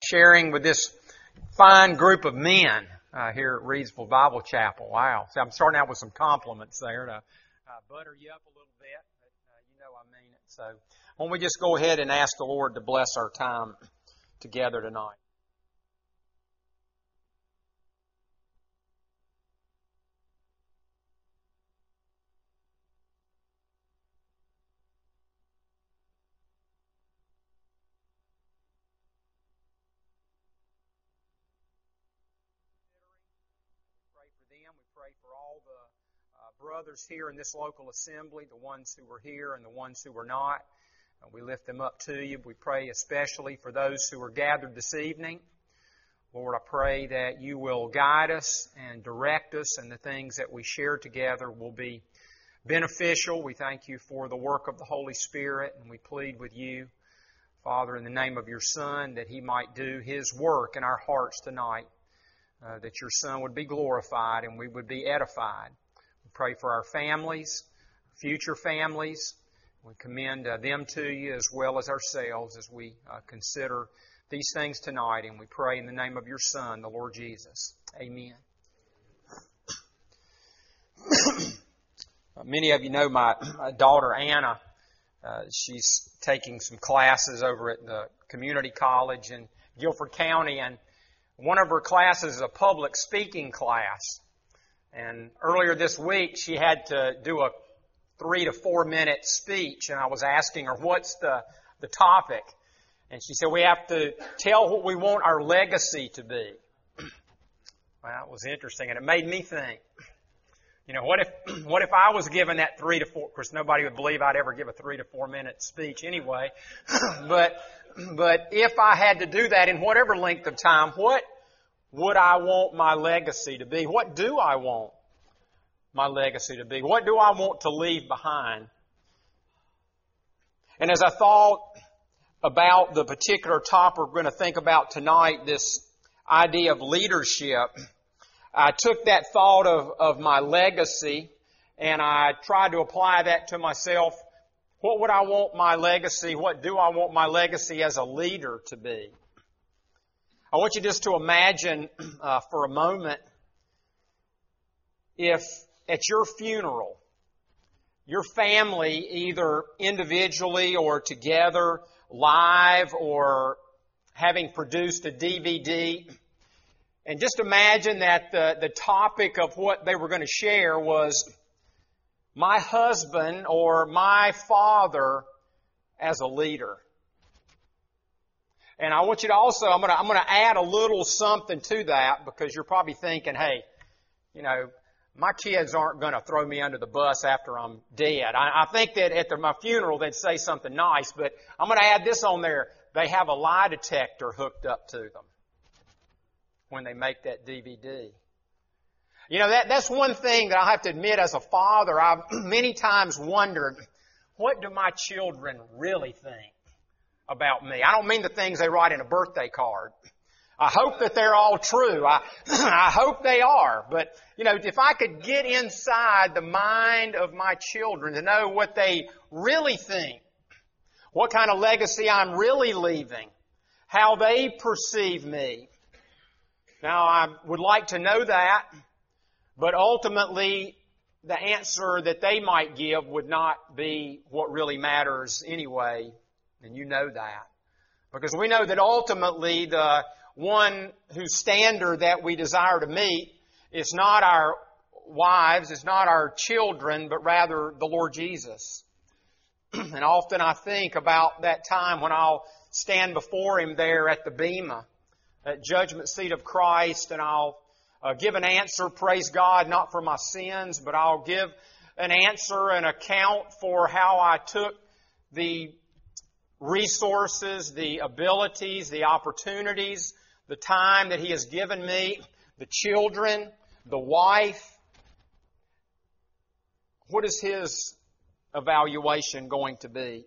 sharing with this fine group of men here at Reedsville Bible Chapel. Wow. So I'm starting out with some compliments there to butter you up a little bit, but you know I mean it. So why don't we just go ahead and ask the Lord to bless our time together tonight. We pray for all the brothers here in this local assembly, the ones who were here and the ones who were not. We lift them up to you. We pray especially for those who are gathered this evening. Lord, I pray that you will guide us and direct us, and the things that we share together will be beneficial. We thank you for the work of the Holy Spirit, and we plead with you, Father, in the name of your Son, that He might do His work in our hearts tonight. That your Son would be glorified and we would be edified. We pray for our families, future families. We commend them to you as well as ourselves as we consider these things tonight. And we pray in the name of your Son, the Lord Jesus. Amen. Many of you know my daughter Anna. She's taking some classes over at the community college in Guilford County, and one of her classes is a public speaking class. And earlier this week, she had to do a 3 to 4 minute speech. And I was asking her, what's the topic? And she said, we have to tell what we want our legacy to be. Well, it was interesting. And it made me think, you know, what if I was given that 3 to 4, of course, nobody would believe I'd ever give a 3 to 4 minute speech anyway. But if I had to do that in whatever length of time, what would I want my legacy to be? What do I want my legacy to be? What do I want to leave behind? And as I thought about the particular topic we're going to think about tonight, this idea of leadership, I took that thought of my legacy and I tried to apply that to myself. What would I want my legacy, what do I want my legacy as a leader to be? I want you just to imagine for a moment if at your funeral, your family, either individually or together, live or having produced a DVD, and just imagine that the topic of what they were going to share was my husband or my father as a leader. And I want you to also, I'm going to add a little something to that, because you're probably thinking, hey, you know, my kids aren't going to throw me under the bus after I'm dead. I think that at my funeral they'd say something nice, but I'm going to add this on there. They have a lie detector hooked up to them when they make that DVD. You know, that's one thing that I have to admit as a father. I've many times wondered, what do my children really think about me? I don't mean the things they write in a birthday card. I hope that they're all true. I hope they are. But, you know, if I could get inside the mind of my children to know what they really think, what kind of legacy I'm really leaving, how they perceive me. Now, I would like to know that, but ultimately, the answer that they might give would not be what really matters anyway, and you know that. Because we know that ultimately the one whose standard that we desire to meet is not our wives, it's not our children, but rather the Lord Jesus. And often I think about that time when I'll stand before Him there at the Bema, at judgment seat of Christ, and I'll give an answer, praise God, not for my sins, but I'll give an answer, an account for how I took the resources, the abilities, the opportunities, the time that He has given me, the children, the wife. What is His evaluation going to be?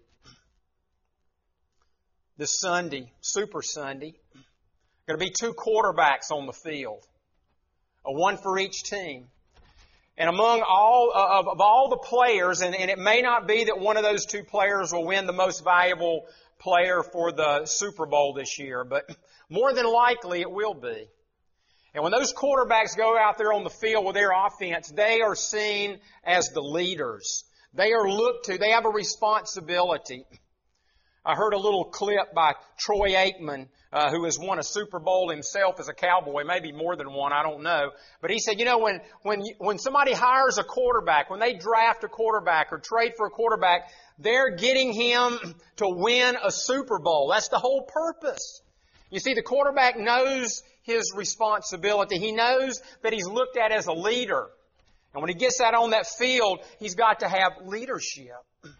This Sunday, Super Sunday, going to be 2 quarterbacks on the field, one for each team. And among all of all the players, and it may not be that one of those two players will win the most valuable player for the Super Bowl this year, but more than likely it will be. And when those quarterbacks go out there on the field with their offense, they are seen as the leaders. They are looked to. They have a responsibility. I heard a little clip by Troy Aikman, who has won a Super Bowl himself as a Cowboy, maybe more than one, I don't know. But he said, when somebody hires a quarterback, when they draft a quarterback or trade for a quarterback, they're getting him to win a Super Bowl. That's the whole purpose. You see, the quarterback knows his responsibility. He knows that he's looked at as a leader. And when he gets out on that field, he's got to have leadership.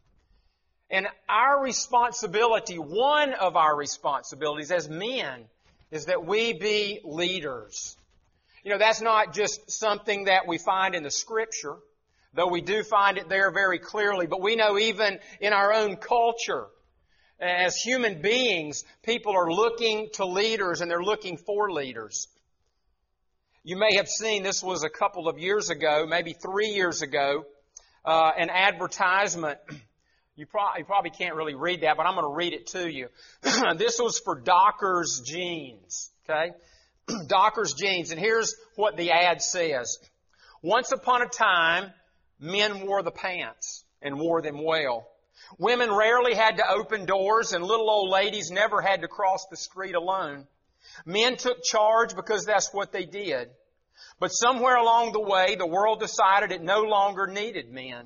And our responsibility, one of our responsibilities as men, is that we be leaders. That's not just something that we find in the Scripture, though we do find it there very clearly, but we know even in our own culture, as human beings, people are looking to leaders and they're looking for leaders. You may have seen, this was a couple of years ago, maybe 3 years ago, an advertisement. You probably can't really read that, but I'm going to read it to you. This was for Dockers jeans, okay? Dockers jeans. And here's what the ad says. Once upon a time, men wore the pants and wore them well. Women rarely had to open doors, and little old ladies never had to cross the street alone. Men took charge because that's what they did. But somewhere along the way, the world decided it no longer needed men.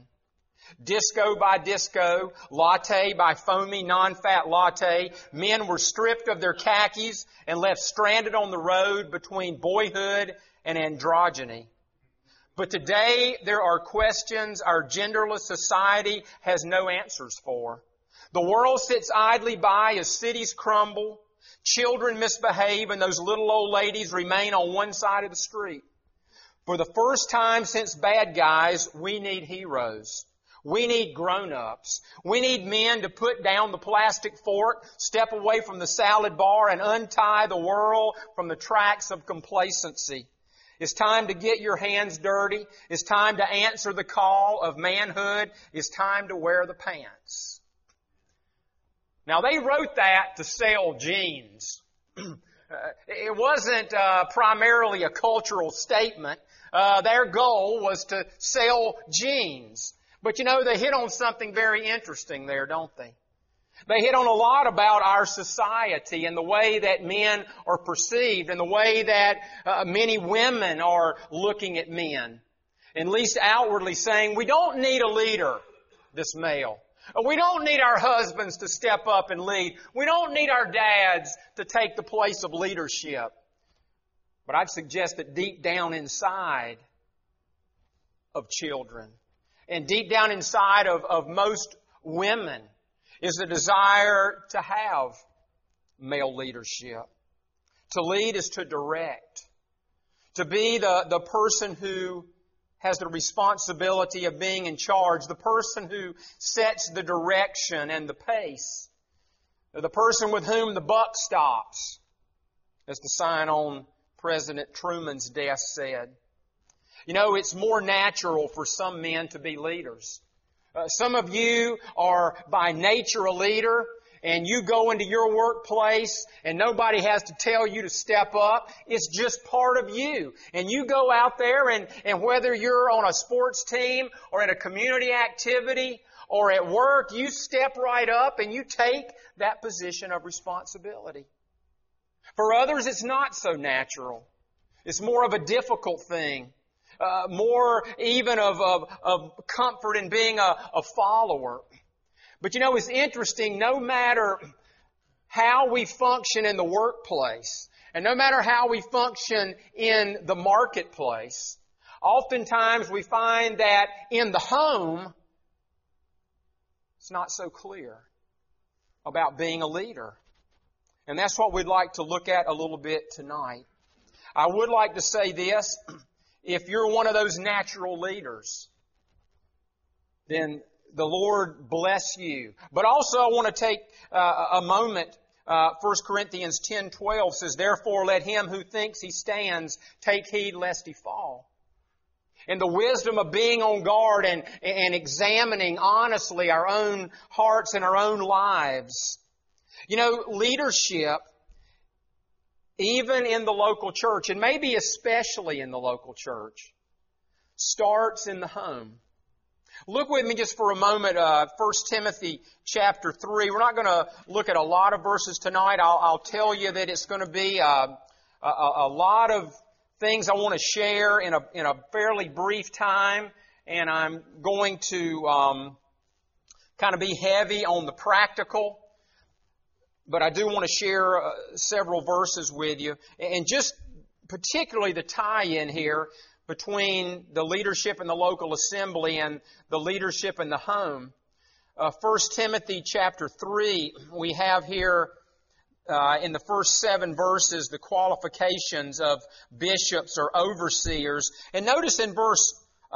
Disco by disco, latte by foamy non-fat latte, men were stripped of their khakis and left stranded on the road between boyhood and androgyny. But today there are questions our genderless society has no answers for. The world sits idly by as cities crumble, children misbehave, and those little old ladies remain on one side of the street. For the first time since bad guys, we need heroes. We need grown-ups. We need men to put down the plastic fork, step away from the salad bar, and untie the world from the tracks of complacency. It's time to get your hands dirty. It's time to answer the call of manhood. It's time to wear the pants. Now, they wrote that to sell jeans. It wasn't primarily a cultural statement. Their goal was to sell jeans. But they hit on something very interesting there, don't they? They hit on a lot about our society and the way that men are perceived and the way that many women are looking at men. At least outwardly saying, we don't need a leader, this male. We don't need our husbands to step up and lead. We don't need our dads to take the place of leadership. But I'd suggest that deep down inside of children, and deep down inside of most women, is the desire to have male leadership. To lead is to direct. To be the person who has the responsibility of being in charge. The person who sets the direction and the pace. The person with whom the buck stops, as the sign on President Truman's desk said. It's more natural for some men to be leaders. Some of you are by nature a leader, and you go into your workplace and nobody has to tell you to step up. It's just part of you. And you go out there and whether you're on a sports team or at a community activity or at work, you step right up and you take that position of responsibility. For others, it's not so natural. It's more of a difficult thing. More even of comfort in being a follower. But it's interesting, no matter how we function in the workplace, and no matter how we function in the marketplace, oftentimes we find that in the home, it's not so clear about being a leader. And that's what we'd like to look at a little bit tonight. I would like to say this. If you're one of those natural leaders, then the Lord bless you. But also I want to take a moment. 1 Corinthians 10:12 says, therefore let him who thinks he stands take heed lest he fall. and the wisdom of being on guard and examining honestly our own hearts and our own lives. You know, leadership, even in the local church, and maybe especially in the local church, starts in the home. Look with me just for a moment, 1 Timothy chapter 3. We're not going to look at a lot of verses tonight. I'll tell you that it's going to be a lot of things I want to share in a fairly brief time, and I'm going to kind of be heavy on the practical, but I do want to share several verses with you, and just particularly the tie-in here between the leadership in the local assembly and the leadership in the home. 1 Timothy chapter 3, we have here in the first 7 verses the qualifications of bishops or overseers. And notice in verse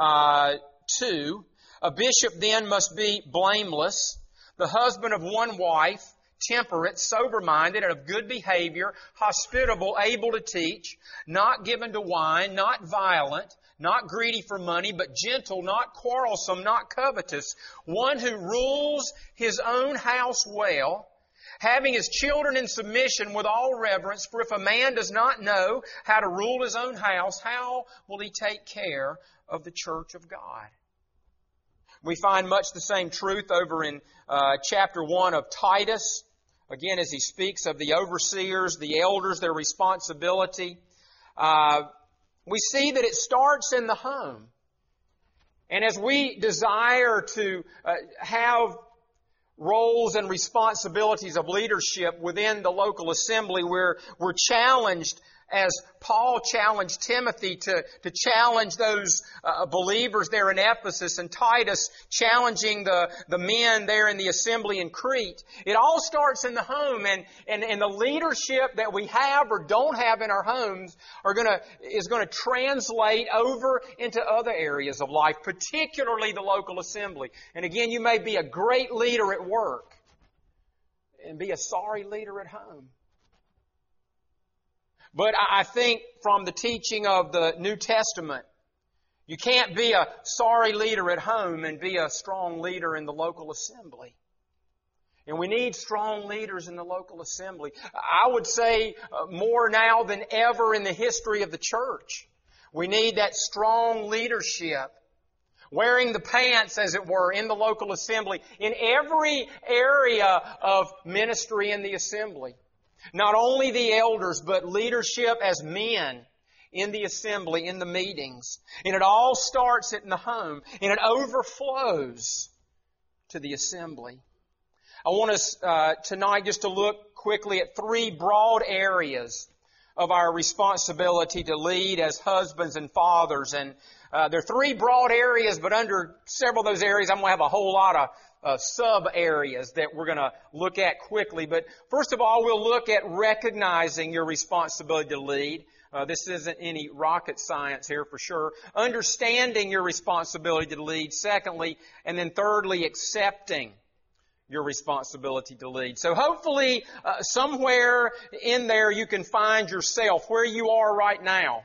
2, a bishop then must be blameless, the husband of one wife, temperate, sober-minded, and of good behavior, hospitable, able to teach, not given to wine, not violent, not greedy for money, but gentle, not quarrelsome, not covetous, one who rules his own house well, having his children in submission with all reverence. For if a man does not know how to rule his own house, how will he take care of the church of God? We find much the same truth over in chapter 1 of Titus. Again, as he speaks of the overseers, the elders, their responsibility, we see that it starts in the home. And as we desire to have roles and responsibilities of leadership within the local assembly, we're challenged, as Paul challenged Timothy to challenge those believers there in Ephesus, and Titus challenging the men there in the assembly in Crete. It all starts in the home, and the leadership that we have or don't have in our homes is going to translate over into other areas of life, particularly the local assembly. And again, you may be a great leader at work and be a sorry leader at home. But I think from the teaching of the New Testament, you can't be a sorry leader at home and be a strong leader in the local assembly. And we need strong leaders in the local assembly. I would say more now than ever in the history of the church. We need that strong leadership, wearing the pants, as it were, in the local assembly, in every area of ministry in the assembly. Not only the elders, but leadership as men in the assembly, in the meetings. And it all starts in the home, and it overflows to the assembly. I want us tonight just to look quickly at 3 broad areas of our responsibility to lead as husbands and fathers. And there are 3 broad areas, but under several of those areas I'm going to have a whole lot of sub-areas that we're going to look at quickly. But first of all, we'll look at recognizing your responsibility to lead. This isn't any rocket science here for sure. Understanding your responsibility to lead, secondly. And then thirdly, accepting your responsibility to lead. So hopefully somewhere in there you can find yourself where you are right now.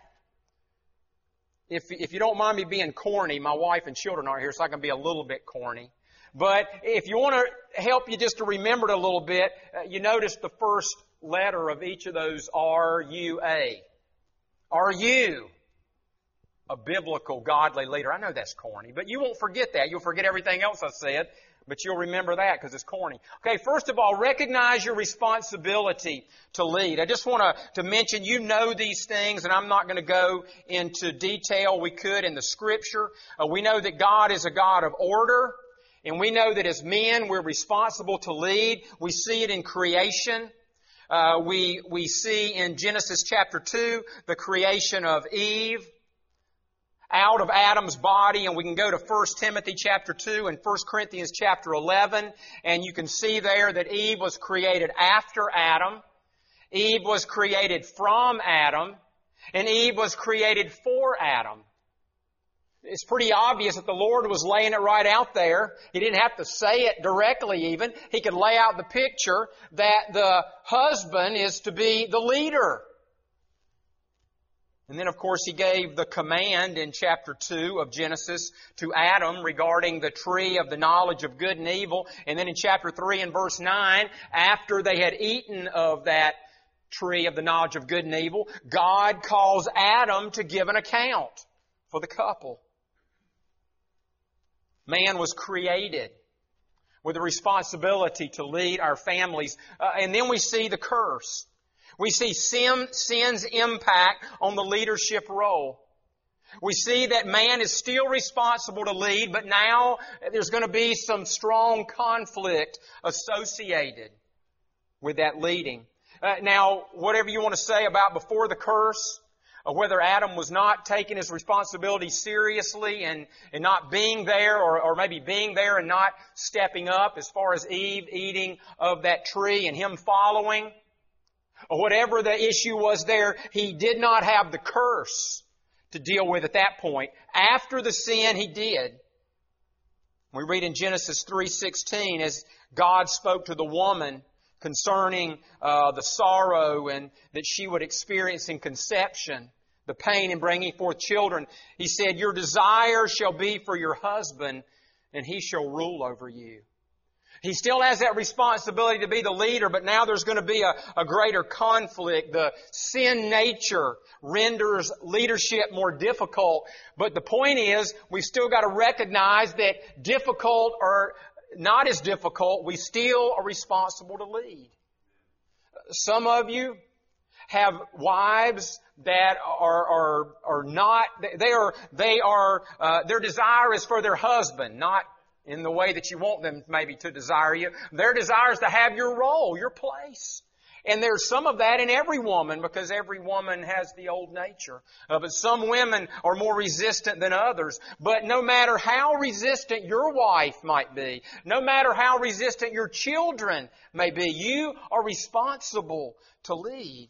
If you don't mind me being corny, my wife and children aren't here, so I can be a little bit corny. But if you want to help you just to remember it a little bit, you notice the first letter of each of those, R-U-A. Are you a biblical, godly leader? I know that's corny, but you won't forget that. You'll forget everything else I said, but you'll remember that because it's corny. Okay, first of all, recognize your responsibility to lead. I just want to mention, you know these things, and I'm not going to go into detail. We could in the Scripture. We know that God is a God of order. And we know that as men, we're responsible to lead. We see it in creation. We see in Genesis chapter 2, the creation of Eve out of Adam's body. And we can go to 1 Timothy chapter 2 and 1 Corinthians chapter 11. And you can see there that Eve was created after Adam. Eve was created from Adam. And Eve was created for Adam. It's pretty obvious that the Lord was laying it right out there. He didn't have to say it directly even. He could lay out the picture that the husband is to be the leader. And then, of course, He gave the command in chapter 2 of Genesis to Adam regarding the tree of the knowledge of good and evil. And then in chapter 3 and verse 9, after they had eaten of that tree of the knowledge of good and evil, God calls Adam to give an account for the couple. Man was created with a responsibility to lead our families. And then we see the curse. We see sin's impact on the leadership role. We see that man is still responsible to lead, but now there's going to be some strong conflict associated with that leading. Now, whatever you want to say about before the curse, whether Adam was not taking his responsibility seriously and not being there, or maybe being there and not stepping up as far as Eve eating of that tree and him following, or whatever the issue was there, he did not have the curse to deal with at that point. After the sin, he did. We read in Genesis 3:16 as God spoke to the woman concerning the sorrow and that she would experience in conception, the pain in bringing forth children. He said, "Your desire shall be for your husband, and he shall rule over you." He still has that responsibility to be the leader, but now there's going to be a greater conflict. The sin nature renders leadership more difficult. But the point is, we've still got to recognize that difficult or not as difficult, we still are responsible to lead. Some of you have wives that are not, their desire is for their husband, not in the way that you want them maybe to desire you. Their desire is to have your role, your place. And there's some of that in every woman because every woman has the old nature. But some women are more resistant than others. But no matter how resistant your wife might be, no matter how resistant your children may be, you are responsible to lead.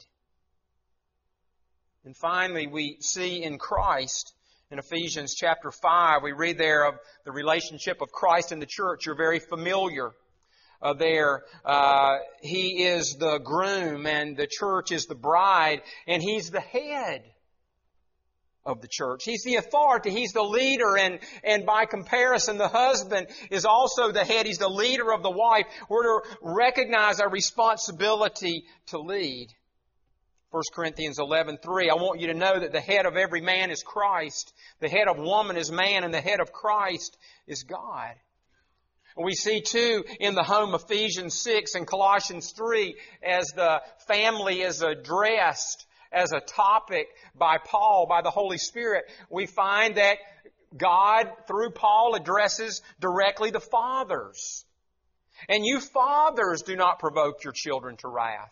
And finally, we see in Christ, in Ephesians chapter 5, we read there of the relationship of Christ and the church. You're very familiar there. He is the groom and the church is the bride, and He's the head of the church. He's the authority. He's the leader, and by comparison, the husband is also the head. He's the leader of the wife. We're to recognize our responsibility to lead. 1 Corinthians 11:3, I want you to know that the head of every man is Christ. The head of woman is man, and the head of Christ is God. And we see too in the home Ephesians 6 and Colossians 3, as the family is addressed as a topic by Paul, by the Holy Spirit, we find that God, through Paul, addresses directly the fathers. And you fathers do not provoke your children to wrath.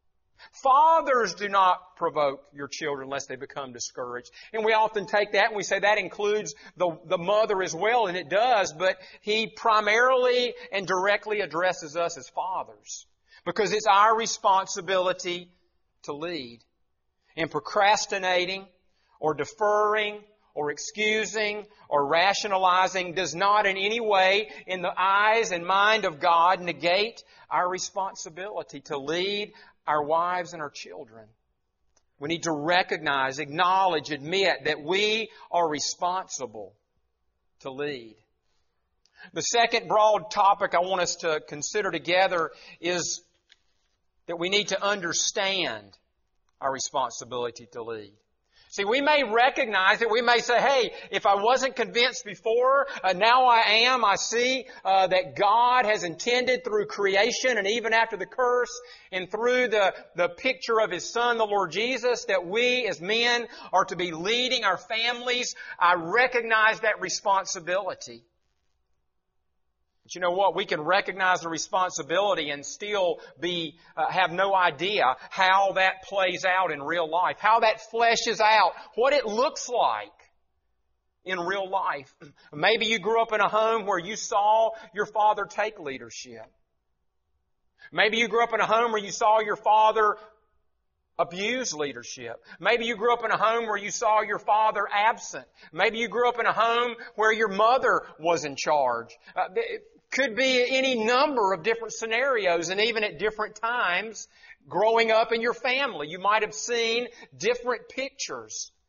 Fathers, do not provoke your children lest they become discouraged. And we often take that and we say that includes the mother as well, and it does, but he primarily and directly addresses us as fathers because it's our responsibility to lead. And procrastinating or deferring or excusing or rationalizing does not in any way, in the eyes and mind of God, negate our responsibility to lead our wives and our children. We need to recognize, acknowledge, admit that we are responsible to lead. The second broad topic I want us to consider together is that we need to understand our responsibility to lead. See, we may recognize it. We may say, hey, if I wasn't convinced before, now I am. I see that God has intended through creation and even after the curse and through the picture of His Son, the Lord Jesus, that we as men are to be leading our families. I recognize that responsibility. But you know what? We can recognize the responsibility and still have no idea how that plays out in real life, how that fleshes out, what it looks like in real life. Maybe you grew up in a home where you saw your father take leadership. Maybe you grew up in a home where you saw your father abuse leadership. Maybe you grew up in a home where you saw your father absent. Maybe you grew up in a home where your mother was in charge. It could be any number of different scenarios, and even at different times growing up in your family, you might have seen different pictures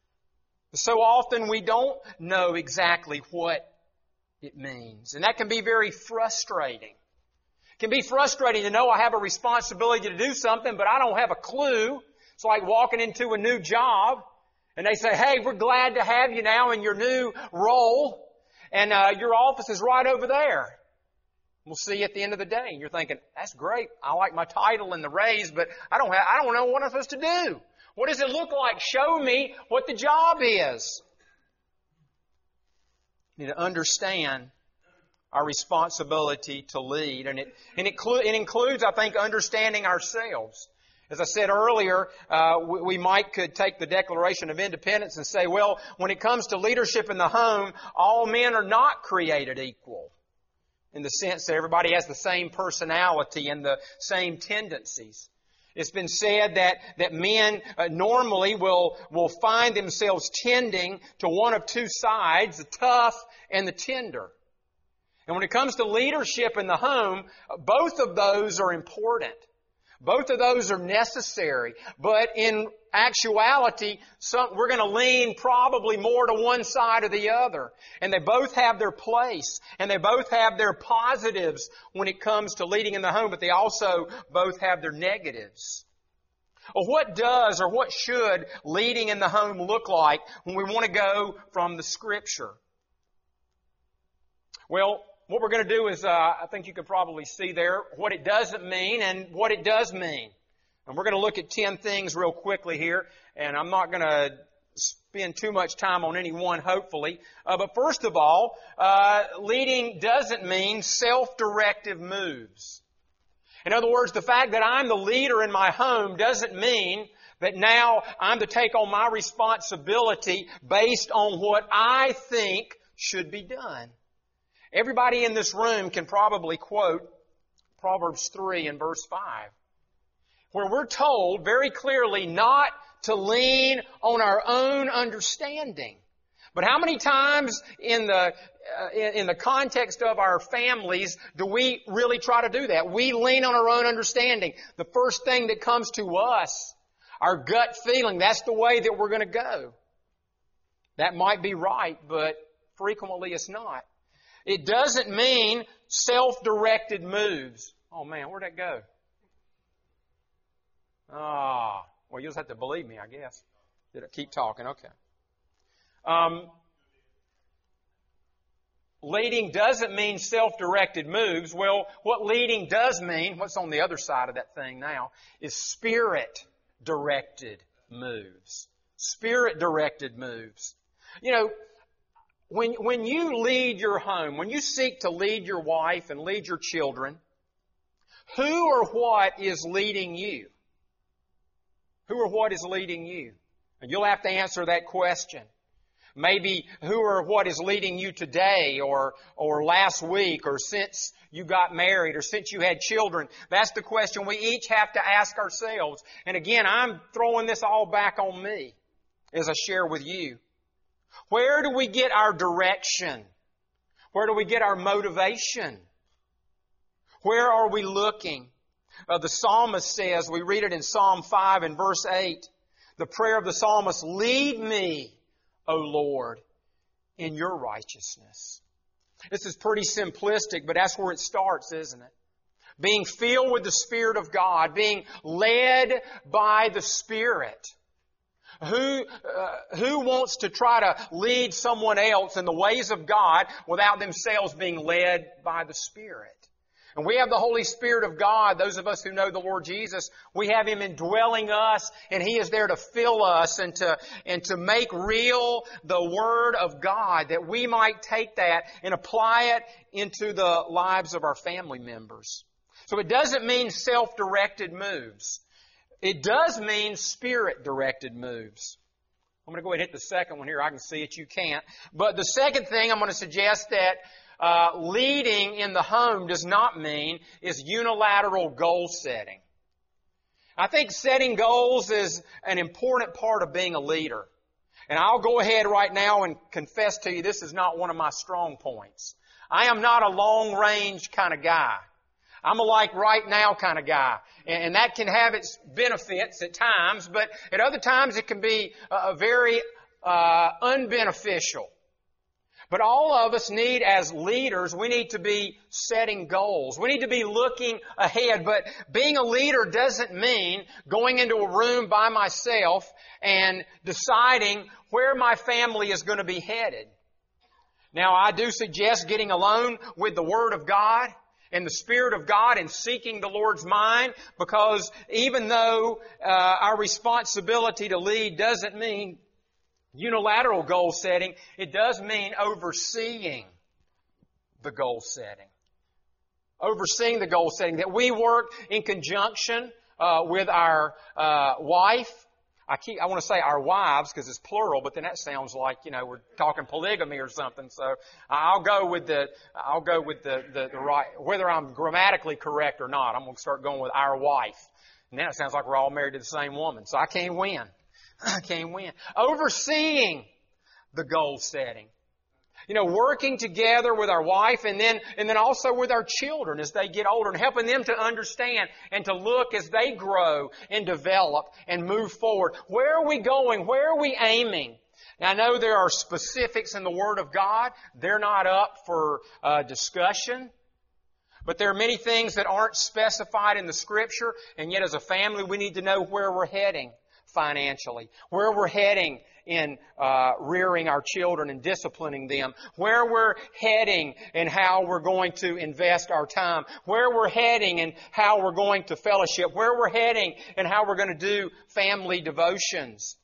So often we don't know exactly what it means. And that can be very frustrating. It can be frustrating to know I have a responsibility to do something, but I don't have a clue. It's like walking into a new job and they say, hey, we're glad to have you now in your new role, and your office is right over there. We'll see you at the end of the day. And you're thinking, that's great. I like my title and the raise, but I don't know what I'm supposed to do. What does it look like? Show me what the job is. We need to understand our responsibility to lead. And it includes, I think, understanding ourselves. As I said earlier, we could take the Declaration of Independence and say, well, when it comes to leadership in the home, all men are not created equal, in the sense that everybody has the same personality and the same tendencies. It's been said that men normally will find themselves tending to one of two sides, the tough and the tender. And when it comes to leadership in the home, both of those are important. Both of those are necessary. But in actuality, we're going to lean probably more to one side or the other. And they both have their place. And they both have their positives when it comes to leading in the home, but they also both have their negatives. Well, what does or what should leading in the home look like when we want to go from the Scripture? Well, what we're going to do is, I think you can probably see there, what it doesn't mean and what it does mean. And we're going to look at 10 things real quickly here, and I'm not going to spend too much time on any one, hopefully. But first of all, leading doesn't mean self-directive moves. In other words, the fact that I'm the leader in my home doesn't mean that now I'm to take on my responsibility based on what I think should be done. Everybody in this room can probably quote Proverbs 3 and verse 5, where we're told very clearly not to lean on our own understanding. But how many times in the context of our families do we really try to do that? We lean on our own understanding. The first thing that comes to us, our gut feeling, that's the way that we're going to go. That might be right, but frequently it's not. It doesn't mean self-directed moves. Oh man, where'd that go? Well, you'll just have to believe me, I guess. Did I keep talking? Okay. Leading doesn't mean self-directed moves. Well, what leading does mean, what's on the other side of that thing now, is Spirit-directed moves. Spirit-directed moves. You know, when you lead your home, when you seek to lead your wife and lead your children, who or what is leading you? Who or what is leading you? And you'll have to answer that question. Maybe who or what is leading you today or last week or since you got married or since you had children. That's the question we each have to ask ourselves. And again, I'm throwing this all back on me as I share with you. Where do we get our direction? Where do we get our motivation? Where are we looking? The psalmist says, we read it in Psalm 5 and verse 8, the prayer of the psalmist, lead me, O Lord, in your righteousness. This is pretty simplistic, but that's where it starts, isn't it? Being filled with the Spirit of God, being led by the Spirit. Who wants to try to lead someone else in the ways of God without themselves being led by the Spirit? And we have the Holy Spirit of God, those of us who know the Lord Jesus, we have Him indwelling us, and He is there to fill us and to make real the Word of God, that we might take that and apply it into the lives of our family members. So it doesn't mean self-directed moves. It does mean Spirit-directed moves. I'm going to go ahead and hit the second one here. I can see it. You can't. But the second thing I'm going to suggest that leading in the home does not mean is unilateral goal setting. I think setting goals is an important part of being a leader. And I'll go ahead right now and confess to you this is not one of my strong points. I am not a long-range kind of guy. I'm a like right now kind of guy. And that can have its benefits at times, but at other times it can be a very unbeneficial. But all of us need, as leaders, we need to be setting goals. We need to be looking ahead. But being a leader doesn't mean going into a room by myself and deciding where my family is going to be headed. Now, I do suggest getting alone with the Word of God and the Spirit of God and seeking the Lord's mind, because even though our responsibility to lead doesn't mean unilateral goal setting, it does mean overseeing the goal setting. Overseeing the goal setting. That we work in conjunction with our wife. I want to say our wives because it's plural, but then that sounds like, we're talking polygamy or something. So I'll go with the right, whether I'm grammatically correct or not. I'm going to start going with our wife. And then it sounds like we're all married to the same woman. So I can't win. I can't win. Overseeing the goal setting. Working together with our wife and then also with our children as they get older and helping them to understand and to look as they grow and develop and move forward. Where are we going? Where are we aiming? Now, I know there are specifics in the Word of God. They're not up for discussion. But there are many things that aren't specified in the Scripture, and yet as a family we need to know where we're heading financially, where we're heading in rearing our children and disciplining them, where we're heading and how we're going to invest our time, where we're heading and how we're going to fellowship, where we're heading and how we're going to do family devotions.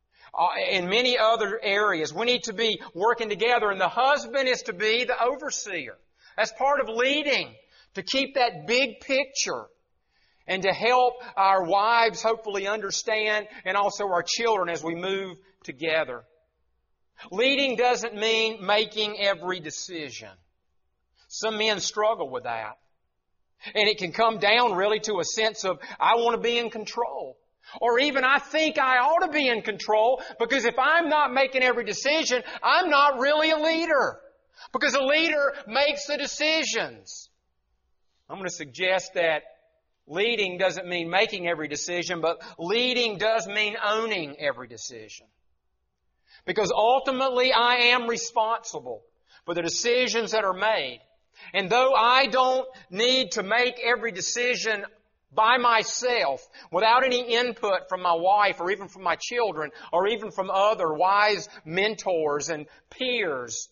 In many other areas, we need to be working together, and the husband is to be the overseer. That's part of leading, to keep that big picture and to help our wives hopefully understand, and also our children as we move together. Leading doesn't mean making every decision. Some men struggle with that. And it can come down really to a sense of, I want to be in control. Or even, I think I ought to be in control, because if I'm not making every decision, I'm not really a leader. Because a leader makes the decisions. I'm going to suggest that leading doesn't mean making every decision, but leading does mean owning every decision. Because ultimately I am responsible for the decisions that are made. And though I don't need to make every decision by myself, without any input from my wife or even from my children or even from other wise mentors and peers,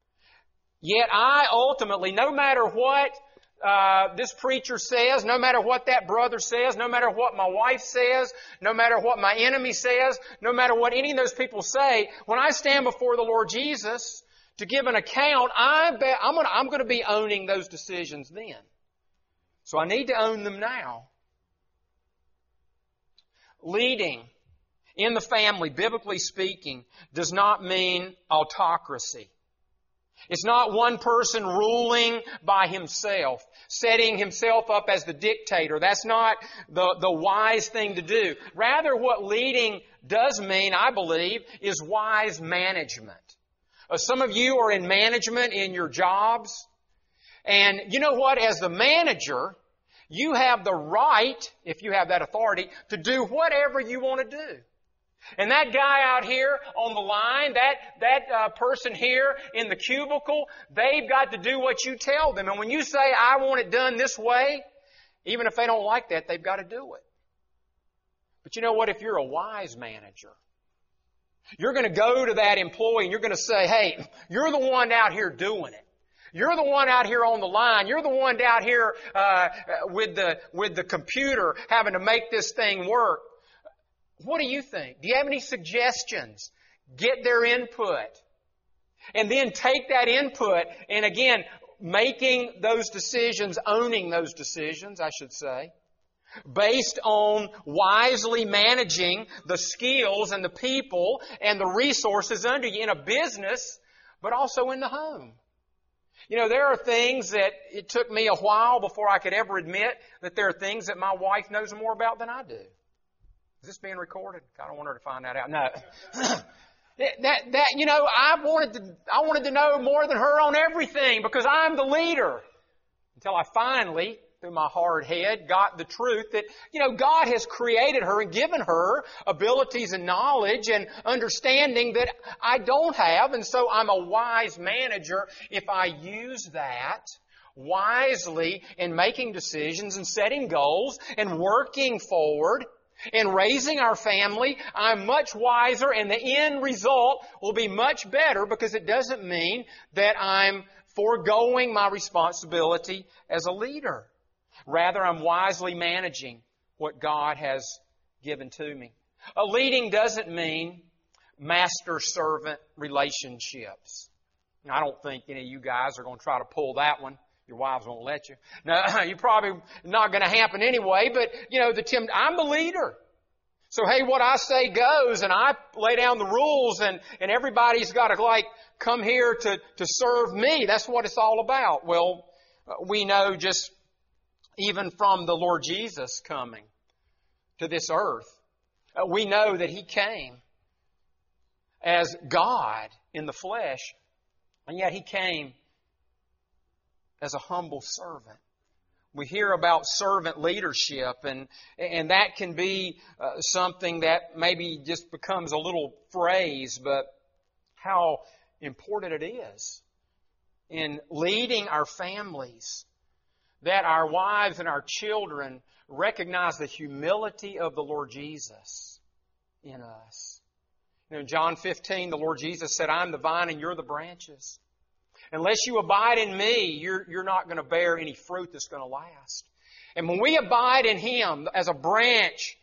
yet I ultimately, no matter what this preacher says, no matter what that brother says, no matter what my wife says, no matter what my enemy says, no matter what any of those people say, when I stand before the Lord Jesus to give an account, I'm going to be owning those decisions then. So I need to own them now. Leading in the family, biblically speaking, does not mean autocracy. It's not one person ruling by himself, setting himself up as the dictator. That's not the wise thing to do. Rather, what leading does mean, I believe, is wise management. Some of you are in management in your jobs. And you know what? As the manager, you have the right, if you have that authority, to do whatever you want to do. And that guy out here on the line, that person here in the cubicle, they've got to do what you tell them. And when you say, I want it done this way, even if they don't like that, they've got to do it. But you know what? If you're a wise manager, you're going to go to that employee and you're going to say, hey, you're the one out here doing it. You're the one out here on the line. You're the one out here with the computer having to make this thing work. What do you think? Do you have any suggestions? Get their input. And then take that input and again, making those decisions, owning those decisions, I should say, based on wisely managing the skills and the people and the resources under you in a business, but also in the home. You know, there are things that it took me a while before I could ever admit that there are things that my wife knows more about than I do. Is this being recorded? I don't want her to find that out. No. I wanted to know more than her on everything because I'm the leader. Until I finally through my hard head, got the truth that, God has created her and given her abilities and knowledge and understanding that I don't have. And so I'm a wise manager if I use that wisely in making decisions and setting goals and working forward and raising our family. I'm much wiser, and the end result will be much better, because it doesn't mean that I'm foregoing my responsibility as a leader. Rather, I'm wisely managing what God has given to me. Leading doesn't mean master-servant relationships. Now, I don't think any of you guys are going to try to pull that one. Your wives won't let you. No, you're probably not going to happen anyway, but, I'm the leader. So, hey, what I say goes, and I lay down the rules, and everybody's got to, come here to serve me. That's what it's all about. Well, we know just even from the Lord Jesus coming to this earth, we know that He came as God in the flesh, and yet He came as a humble servant. We hear about servant leadership, and that can be something that maybe just becomes a little phrase, but how important it is in leading our families, that our wives and our children recognize the humility of the Lord Jesus in us. In John 15, the Lord Jesus said, I'm the vine and you're the branches. Unless you abide in me, you're not going to bear any fruit that's going to last. And when we abide in Him as a branch,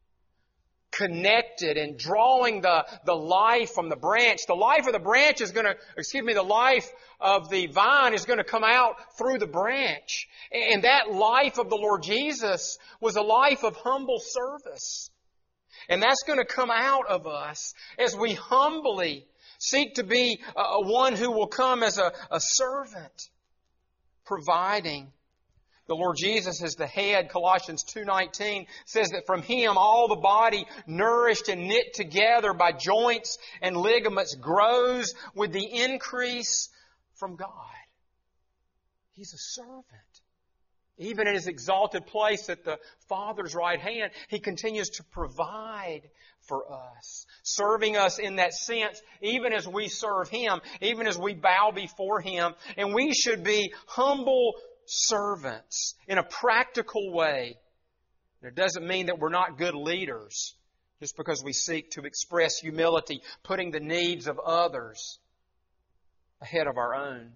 connected and drawing the life from the branch, the life of the branch is going to, the life of the vine is going to come out through the branch. And that life of the Lord Jesus was a life of humble service. And that's going to come out of us as we humbly seek to be one who will come as a servant, providing. The Lord Jesus is the head. Colossians 2:19 says that from Him all the body, nourished and knit together by joints and ligaments, grows with the increase from God. He's a servant. Even in His exalted place at the Father's right hand, He continues to provide for us, serving us in that sense, even as we serve Him, even as we bow before Him. And we should be humble servants in a practical way. It doesn't mean that we're not good leaders just because we seek to express humility, putting the needs of others ahead of our own.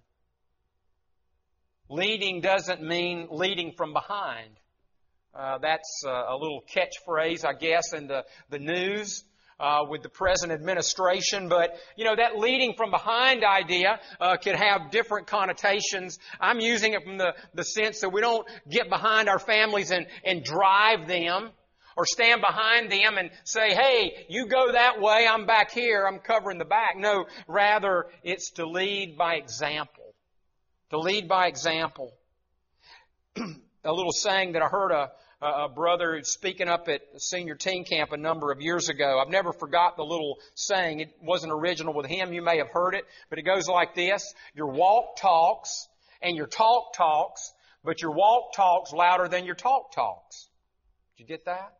Leading doesn't mean leading from behind. That's a little catchphrase, I guess, in the news with the present administration. But, that leading from behind idea can have different connotations. I'm using it from the sense that we don't get behind our families and drive them or stand behind them and say, hey, you go that way, I'm back here, I'm covering the back. No, rather it's to lead by example. To lead by example. A little saying that I heard a brother speaking up at senior teen camp a number of years ago. I've never forgot the little saying. It wasn't original with him. You may have heard it, but it goes like this. Your walk talks and your talk talks, but your walk talks louder than your talk talks. Did you get that?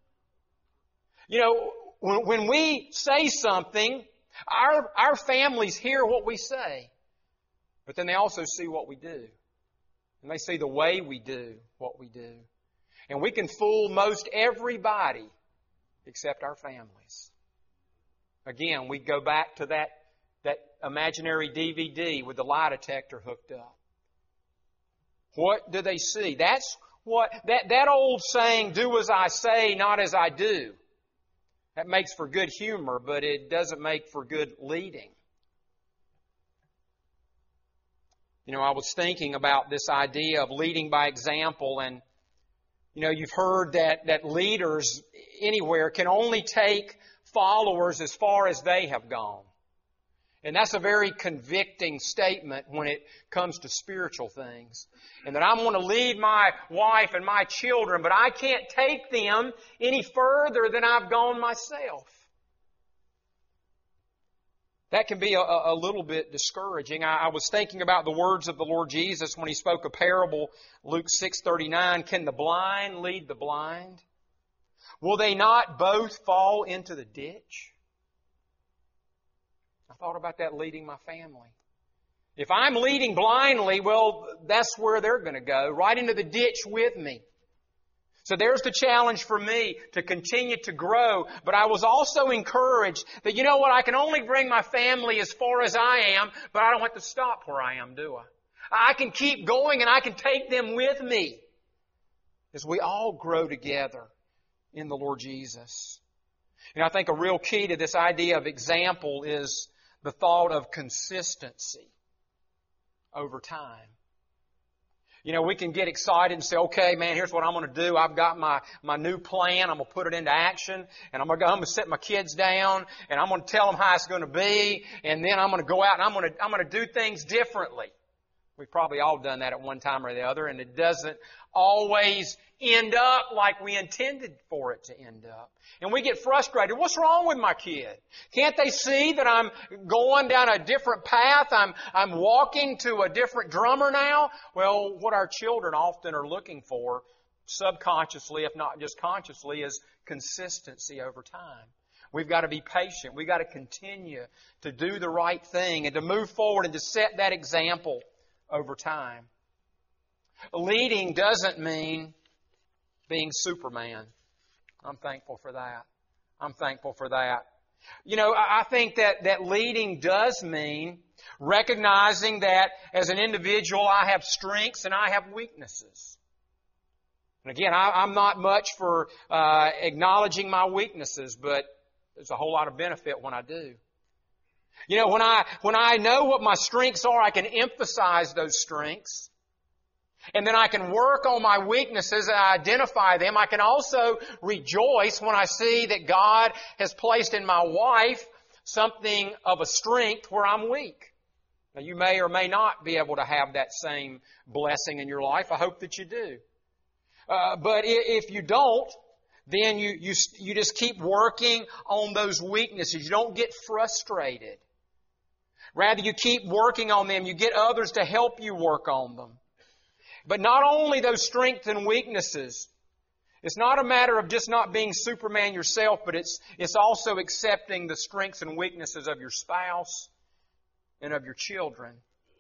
When we say something, our families hear what we say, but then they also see what we do. And they see the way we do what we do. And we can fool most everybody except our families. Again, we go back to that imaginary DVD with the lie detector hooked up. What do they see? That's what that old saying, do as I say, not as I do. That makes for good humor, but it doesn't make for good leading. I was thinking about this idea of leading by example, and you've heard that leaders anywhere can only take followers as far as they have gone. And that's a very convicting statement when it comes to spiritual things. And that I'm going to lead my wife and my children, but I can't take them any further than I've gone myself. that can be a little bit discouraging. I was thinking about the words of the Lord Jesus when He spoke a parable, Luke 6:39. Can the blind lead the blind? Will they not both fall into the ditch? I thought about that leading my family. If I'm leading blindly, well, that's where they're going to go, right into the ditch with me. So there's the challenge for me to continue to grow. But I was also encouraged that, you know what, I can only bring my family as far as I am, but I don't have to stop where I am, do I? I can keep going and I can take them with me as we all grow together in the Lord Jesus. And I think a real key to this idea of example is the thought of consistency over time. You know, we can get excited and say, okay, man, here's what I'm going to do. I've got my new plan. I'm going to put it into action. And I'm going to sit my kids down. And I'm going to tell them how it's going to be. And then I'm going to go out and I'm going to do things differently. We've probably all done that at one time or the other. And it doesn't always end up like we intended for it to end up. And we get frustrated. What's wrong with my kid? Can't they see that I'm going down a different path? I'm walking to a different drummer now? Well, what our children often are looking for, subconsciously, if not just consciously, is consistency over time. We've got to be patient. We've got to continue to do the right thing and to move forward and to set that example over time. Leading doesn't mean being Superman. I'm thankful for that. I'm thankful for that. You know, I think that leading does mean recognizing that as an individual I have strengths and I have weaknesses. And again, I'm not much for acknowledging my weaknesses, but there's a whole lot of benefit when I do. You know, when I know what my strengths are, I can emphasize those strengths. And then I can work on my weaknesses and identify them. I can also rejoice when I see that God has placed in my wife something of a strength where I'm weak. Now, you may or may not be able to have that same blessing in your life. I hope that you do. But if you don't, then you just keep working on those weaknesses. You don't get frustrated. Rather, you keep working on them. You get others to help you work on them. But not only those strengths and weaknesses. It's not a matter of just not being Superman yourself, but it's also accepting the strengths and weaknesses of your spouse and of your children.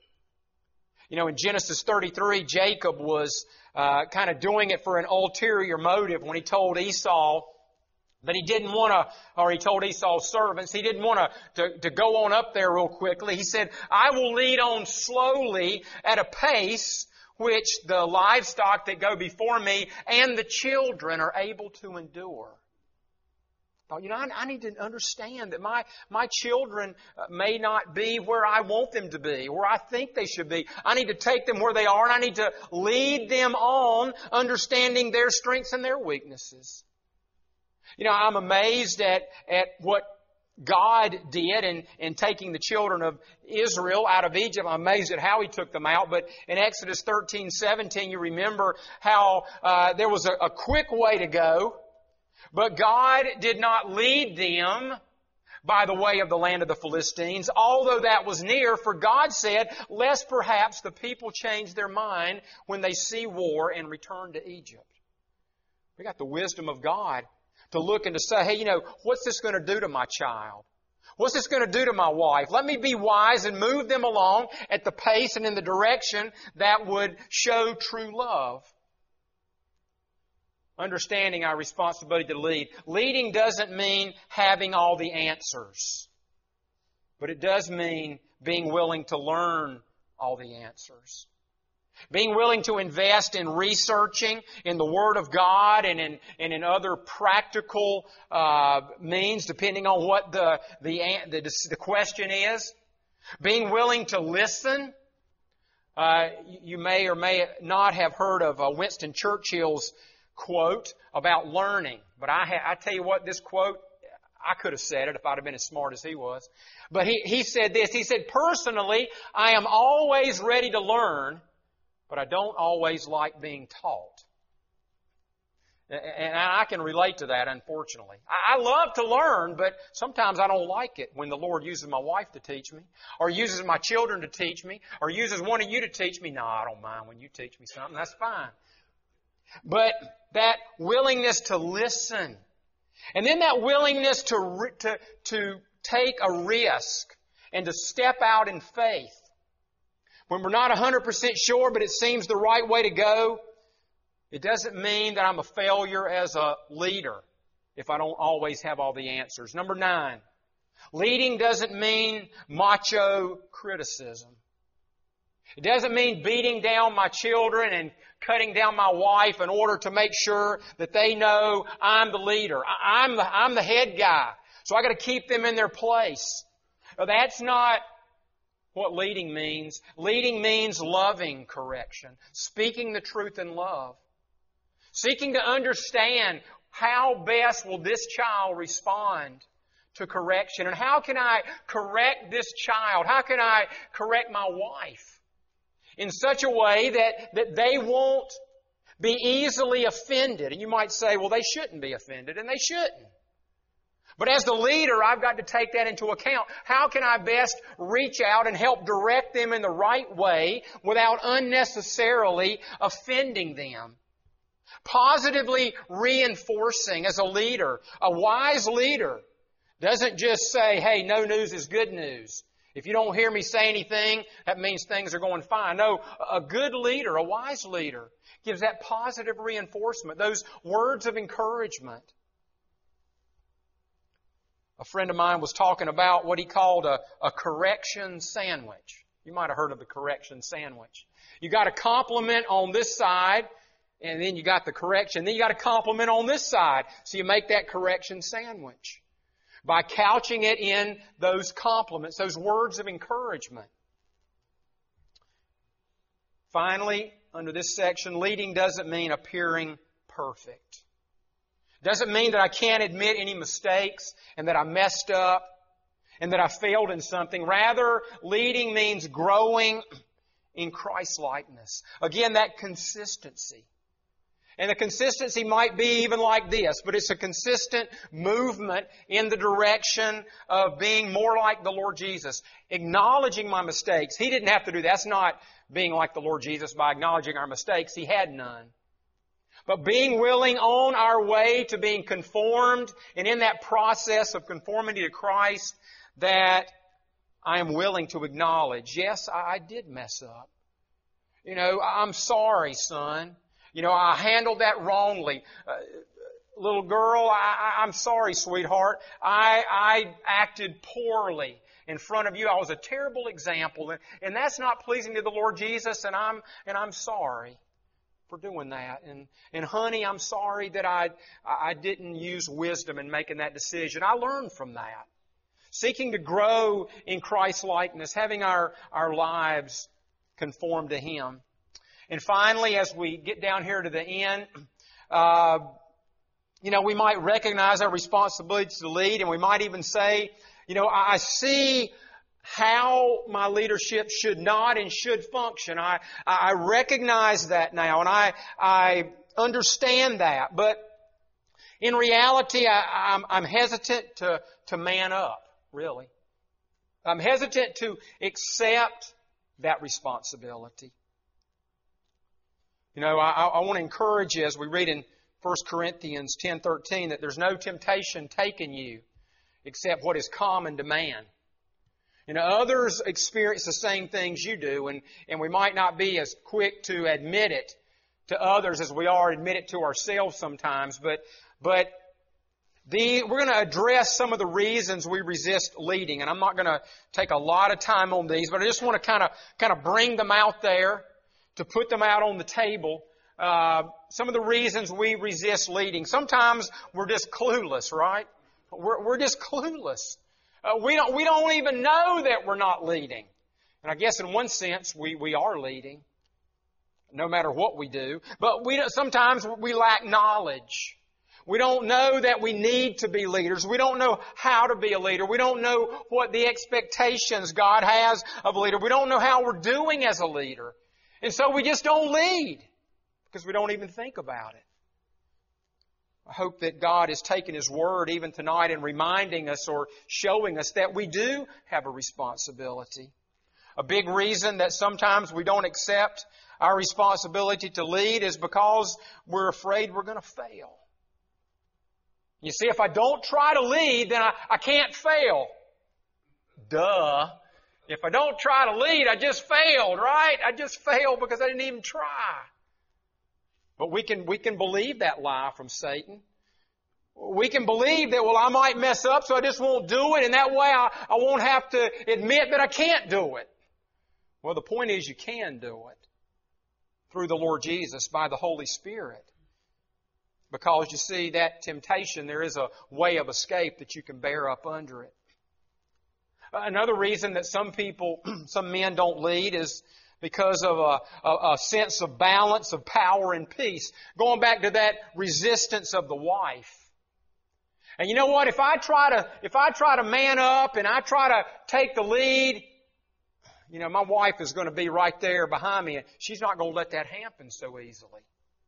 You know, in Genesis 33, Jacob was kind of doing it for an ulterior motive when he told Esau that he didn't want to, or he told Esau's servants, he didn't want to go on up there real quickly. He said, I will lead on slowly at a pace which the livestock that go before me and the children are able to endure. You know, I need to understand that my children may not be where I want them to be, where I think they should be. I need to take them where they are, and I need to lead them on, understanding their strengths and their weaknesses. You know, I'm amazed at what God did in taking the children of Israel out of Egypt. I'm amazed at how He took them out. But in Exodus 13:17, you remember how there was a quick way to go. But God did not lead them by the way of the land of the Philistines, although that was near, for God said, lest perhaps the people change their mind when they see war and return to Egypt. We got the wisdom of God to look and to say, hey, you know, what's this going to do to my child? What's this going to do to my wife? Let me be wise and move them along at the pace and in the direction that would show true love. Understanding our responsibility to lead. Leading doesn't mean having all the answers, but it does mean being willing to learn all the answers. Being willing to invest in researching in the Word of God and in other practical means, depending on what the question is. Being willing to listen. You may or may not have heard of Winston Churchill's quote about learning. But I tell you what, this quote, I could have said it if I'd have been as smart as he was. But he said this. He said, personally, I am always ready to learn, but I don't always like being taught. And I can relate to that, unfortunately. I love to learn, but sometimes I don't like it when the Lord uses my wife to teach me, or uses my children to teach me, or uses one of you to teach me. No, I don't mind when you teach me something. That's fine. But that willingness to listen, and then that willingness to take a risk and to step out in faith. When we're not 100% sure, but it seems the right way to go, it doesn't mean that I'm a failure as a leader if I don't always have all the answers. Number 9, leading doesn't mean macho criticism. It doesn't mean beating down my children and cutting down my wife in order to make sure that they know I'm the leader. I'm the head guy. So I got to keep them in their place. Now, that's not what leading means. Leading means loving correction, speaking the truth in love, seeking to understand how best will this child respond to correction, and how can I correct this child? How can I correct my wife in such a way that they won't be easily offended? And you might say, well, they shouldn't be offended, and they shouldn't. But as the leader, I've got to take that into account. How can I best reach out and help direct them in the right way without unnecessarily offending them? Positively reinforcing as a leader. A wise leader doesn't just say, hey, no news is good news. If you don't hear me say anything, that means things are going fine. No, a good leader, a wise leader, gives that positive reinforcement, those words of encouragement. A friend of mine was talking about what he called a correction sandwich. You might have heard of the correction sandwich. You got a compliment on this side, and then you got the correction. Then you got a compliment on this side. So you make that correction sandwich by couching it in those compliments, those words of encouragement. Finally, under this section, leading doesn't mean appearing perfect. Doesn't mean that I can't admit any mistakes and that I messed up and that I failed in something. Rather, leading means growing in Christ-likeness. Again, that consistency. And the consistency might be even like this, but it's a consistent movement in the direction of being more like the Lord Jesus. Acknowledging my mistakes. He didn't have to do that. That's not being like the Lord Jesus by acknowledging our mistakes. He had none. But being willing on our way to being conformed, and in that process of conformity to Christ, that I am willing to acknowledge, yes, I did mess up. I'm sorry, son. I handled that wrongly. Little girl, I'm sorry, sweetheart. I acted poorly in front of you. I was a terrible example, and that's not pleasing to the Lord Jesus, and I'm sorry for doing that. And honey, I'm sorry that I didn't use wisdom in making that decision. I learned from that. Seeking to grow in Christ-likeness, having our lives conform to Him. And finally, as we get down here to the end, we might recognize our responsibility to lead, and we might even say, I see how my leadership should not and should function. I recognize that now, and I understand that. But in reality, I'm hesitant to man up, really. I'm hesitant to accept that responsibility. I want to encourage you as we read in 1 Corinthians 10:13 that there's no temptation taken you except what is common to man. Others experience the same things you do, and we might not be as quick to admit it to others as we are admit it to ourselves sometimes, but we're going to address some of the reasons we resist leading, and I'm not going to take a lot of time on these, but I just want to kind of bring them out there, to put them out on the table. Some of the reasons we resist leading. Sometimes we're just clueless, right? We're just clueless. We don't even know that we're not leading. And I guess in one sense we are leading, no matter what we do. But sometimes we lack knowledge. We don't know that we need to be leaders. We don't know how to be a leader. We don't know what the expectations God has of a leader. We don't know how we're doing as a leader. And so we just don't lead because we don't even think about it. I hope that God has taken His Word even tonight and reminding us or showing us that we do have a responsibility. A big reason that sometimes we don't accept our responsibility to lead is because we're afraid we're going to fail. You see, if I don't try to lead, then I can't fail. Duh. If I don't try to lead, I just failed, right? I just failed because I didn't even try. But we can believe that lie from Satan. We can believe that, well, I might mess up, so I just won't do it, and that way I won't have to admit that I can't do it. Well, the point is you can do it through the Lord Jesus by the Holy Spirit. Because you see, that temptation, there is a way of escape that you can bear up under it. Another reason that some men don't lead is because of a sense of balance, of power and peace. Going back to that resistance of the wife. And you know what? If I try to man up and I try to take the lead, you know, my wife is going to be right there behind me, and she's not going to let that happen so easily.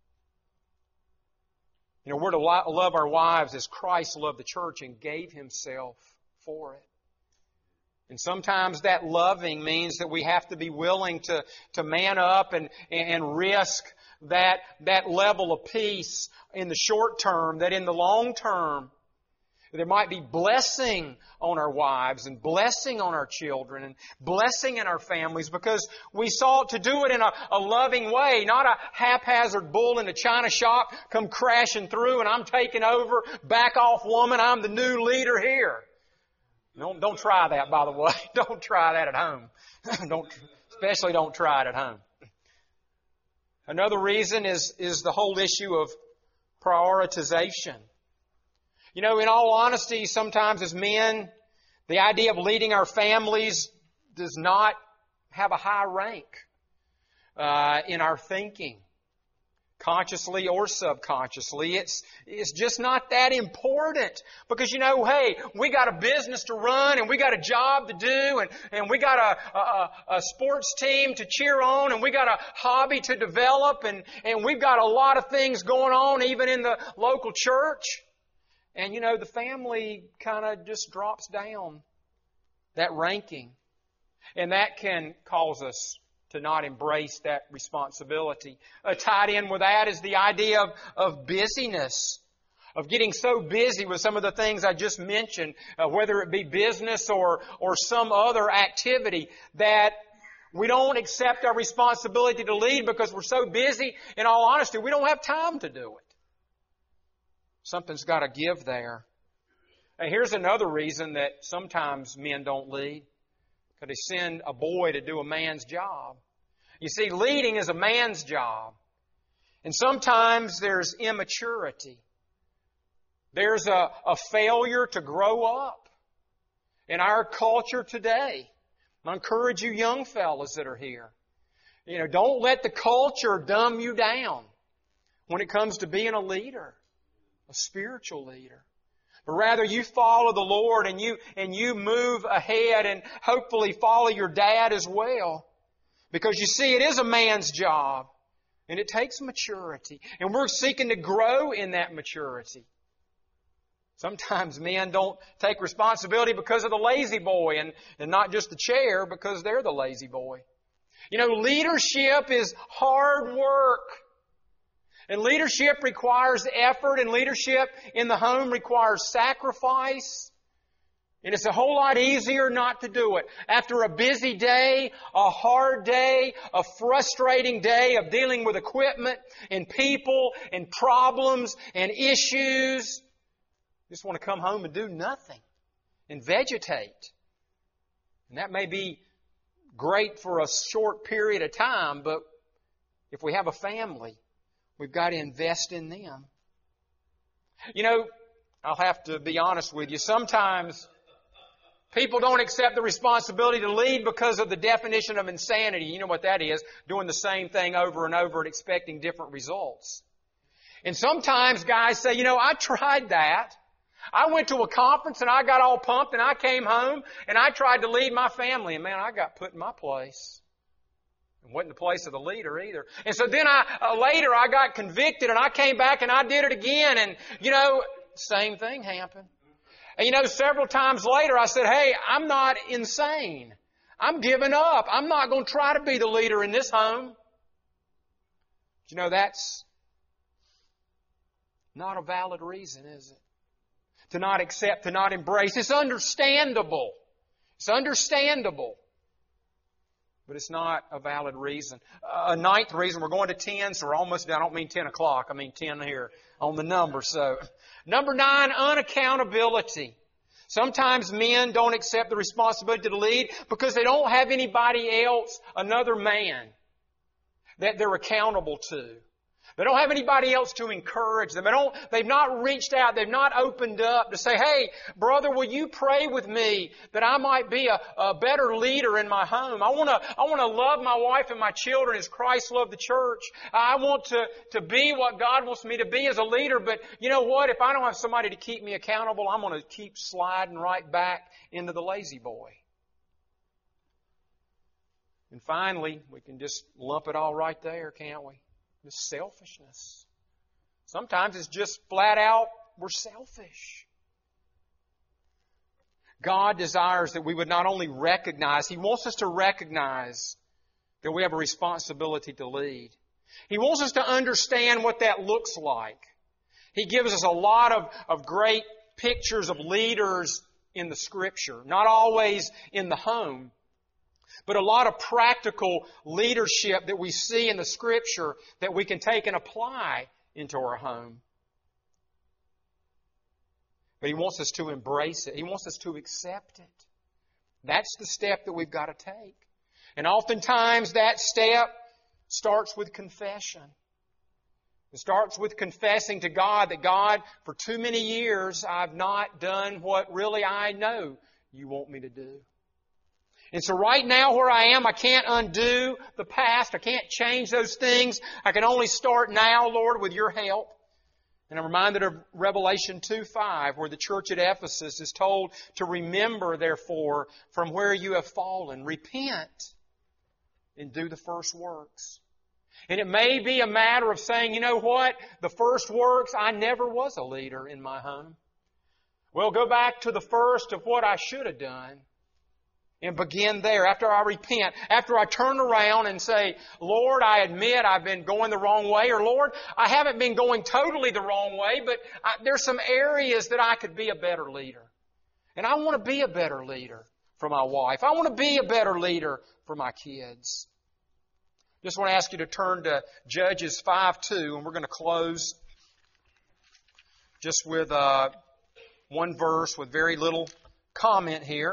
You know, we're to love our wives as Christ loved the church and gave Himself for it. And sometimes that loving means that we have to be willing to man up and risk that level of peace in the short term, that in the long term, there might be blessing on our wives and blessing on our children and blessing in our families because we sought to do it in a loving way, not a haphazard bull in a china shop come crashing through and I'm taking over, back off woman, I'm the new leader here. Don't try that, by the way. Don't try that at home. Especially don't try it at home. Another reason is the whole issue of prioritization. You know, in all honesty, sometimes as men, the idea of leading our families does not have a high rank in our thinking, consciously or subconsciously. It's just not that important because, you know, hey, we got a business to run and we got a job to do and we got a sports team to cheer on and we got a hobby to develop and we've got a lot of things going on even in the local church. And, you know, the family kind of just drops down that ranking. And that can cause us to not embrace that responsibility. Tied in with that is the idea of busyness, of getting so busy with some of the things I just mentioned, whether it be business or some other activity, that we don't accept our responsibility to lead because we're so busy. In all honesty, we don't have time to do it. Something's got to give there. And here's another reason that sometimes men don't lead. Because they send a boy to do a man's job. You see, leading is a man's job. And sometimes there's immaturity. There's a failure to grow up in our culture today. I encourage you young fellas that are here. You know, don't let the culture dumb you down when it comes to being a leader. A spiritual leader. But rather you follow the Lord and you move ahead and hopefully follow your dad as well. Because you see, it is a man's job. And it takes maturity. And we're seeking to grow in that maturity. Sometimes men don't take responsibility because of the lazy boy and not just the chair because they're the lazy boy. You know, leadership is hard work. And leadership requires effort, and leadership in the home requires sacrifice. And it's a whole lot easier not to do it. After a busy day, a hard day, a frustrating day of dealing with equipment and people and problems and issues, you just want to come home and do nothing and vegetate. And that may be great for a short period of time, but if we have a family, we've got to invest in them. You know, I'll have to be honest with you. Sometimes people don't accept the responsibility to lead because of the definition of insanity. You know what that is? Doing the same thing over and over and expecting different results. And sometimes guys say, you know, I tried that. I went to a conference and I got all pumped and I came home and I tried to lead my family and man, I got put in my place. It wasn't the place of the leader either. And so then later I got convicted and I came back and I did it again. And, same thing happened. And, several times later I said, hey, I'm not insane. I'm giving up. I'm not going to try to be the leader in this home. That's not a valid reason, is it? To not accept, to not embrace. It's understandable. It's understandable. But it's not a valid reason. A ninth reason, we're going to 10, so we're almost done. I don't mean 10 o'clock. I mean 10 here on the number. So, number 9, unaccountability. Sometimes men don't accept the responsibility to lead because they don't have anybody else, another man, that they're accountable to. They don't have anybody else to encourage them. They've not reached out. They've not opened up to say, hey, brother, will you pray with me that I might be a better leader in my home? I want to love my wife and my children as Christ loved the church. I want to be what God wants me to be as a leader. But you know what? If I don't have somebody to keep me accountable, I'm going to keep sliding right back into the lazy boy. And finally, we can just lump it all right there, can't we? This selfishness. Sometimes it's just flat out, we're selfish. God desires that we would not only recognize, He wants us to recognize that we have a responsibility to lead. He wants us to understand what that looks like. He gives us a lot of great pictures of leaders in the Scripture, not always in the home. But a lot of practical leadership that we see in the Scripture that we can take and apply into our home. But He wants us to embrace it. He wants us to accept it. That's the step that we've got to take. And oftentimes that step starts with confession. It starts with confessing to God that, God, for too many years I've not done what really I know You want me to do. And so right now where I am, I can't undo the past. I can't change those things. I can only start now, Lord, with Your help. And I'm reminded of Revelation 2:5, where the church at Ephesus is told to remember, therefore, from where you have fallen. Repent and do the first works. And it may be a matter of saying, you know what? The first works, I never was a leader in my home. Well, go back to the first of what I should have done. And begin there. After I repent, after I turn around and say, Lord, I admit I've been going the wrong way, or Lord, I haven't been going totally the wrong way, but there's some areas that I could be a better leader. And I want to be a better leader for my wife. I want to be a better leader for my kids. Just want to ask you to turn to Judges 5:2, and we're going to close just with one verse with very little comment here.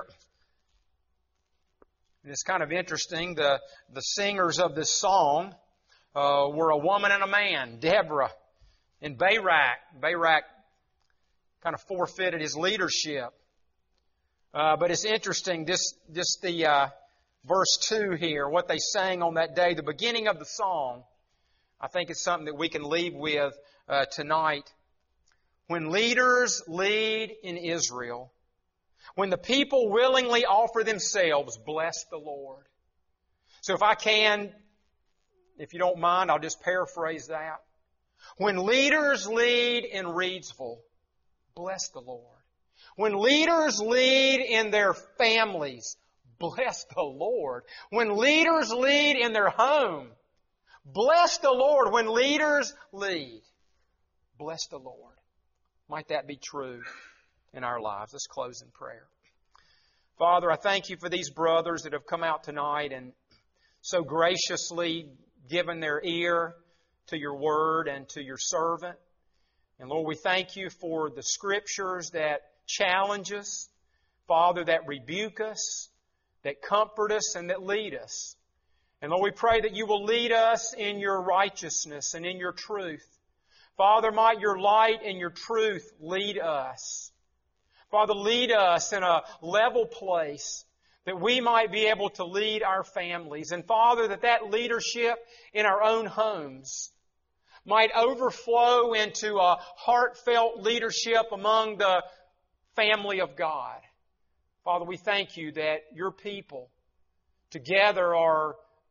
And it's kind of interesting. The singers of this song were a woman and a man, Deborah and Barak. Barak kind of forfeited his leadership. But it's interesting, the verse 2 here, what they sang on that day, the beginning of the song, I think it's something that we can leave with tonight. When leaders lead in Israel, when the people willingly offer themselves, bless the Lord. So if I can, if you don't mind, I'll just paraphrase that. When leaders lead in Reidsville, bless the Lord. When leaders lead in their families, bless the Lord. When leaders lead in their home, bless the Lord. When leaders lead, bless the Lord. Might that be true in our lives? Let's close in prayer. Father, I thank You for these brothers that have come out tonight and so graciously given their ear to Your Word and to Your servant. And Lord, we thank You for the Scriptures that challenge us, Father, that rebuke us, that comfort us, and that lead us. And Lord, we pray that You will lead us in Your righteousness and in Your truth. Father, might Your light and Your truth lead us. Father, lead us in a level place that we might be able to lead our families. And Father, that leadership in our own homes might overflow into a heartfelt leadership among the family of God. Father, we thank You that Your people together are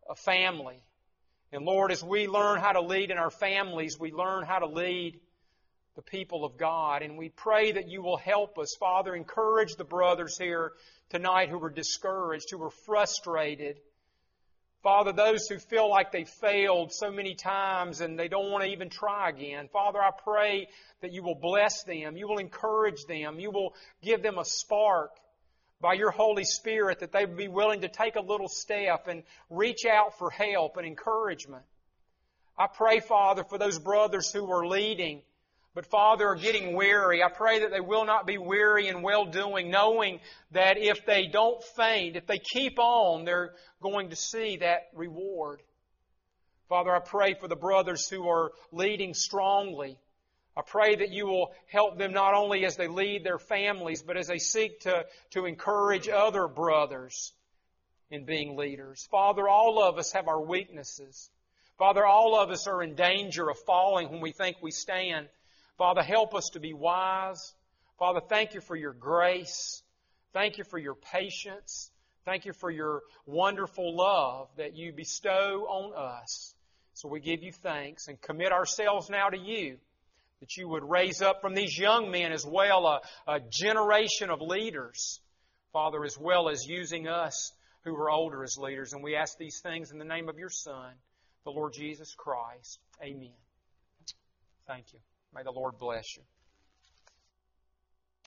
a family. And Lord, as we learn how to lead in our families, we learn how to lead the people of God. And we pray that you will help us, Father, encourage the brothers here tonight who were discouraged, who were frustrated. Father, those who feel like they failed so many times and they don't want to even try again. Father, I pray that you will bless them. You will encourage them. You will give them a spark by your Holy Spirit that they would be willing to take a little step and reach out for help and encouragement. I pray, Father, for those brothers who are leading, but, Father, are getting weary. I pray that they will not be weary in well-doing, knowing that if they don't faint, if they keep on, they're going to see that reward. Father, I pray for the brothers who are leading strongly. I pray that you will help them not only as they lead their families, but as they seek to encourage other brothers in being leaders. Father, all of us have our weaknesses. Father, all of us are in danger of falling when we think we stand. Father, help us to be wise. Father, thank you for your grace. Thank you for your patience. Thank you for your wonderful love that you bestow on us. So we give you thanks and commit ourselves now to you, that you would raise up from these young men as well a generation of leaders, Father, as well as using us who are older as leaders. And we ask these things in the name of your Son, the Lord Jesus Christ. Amen. Thank you. May the Lord bless you.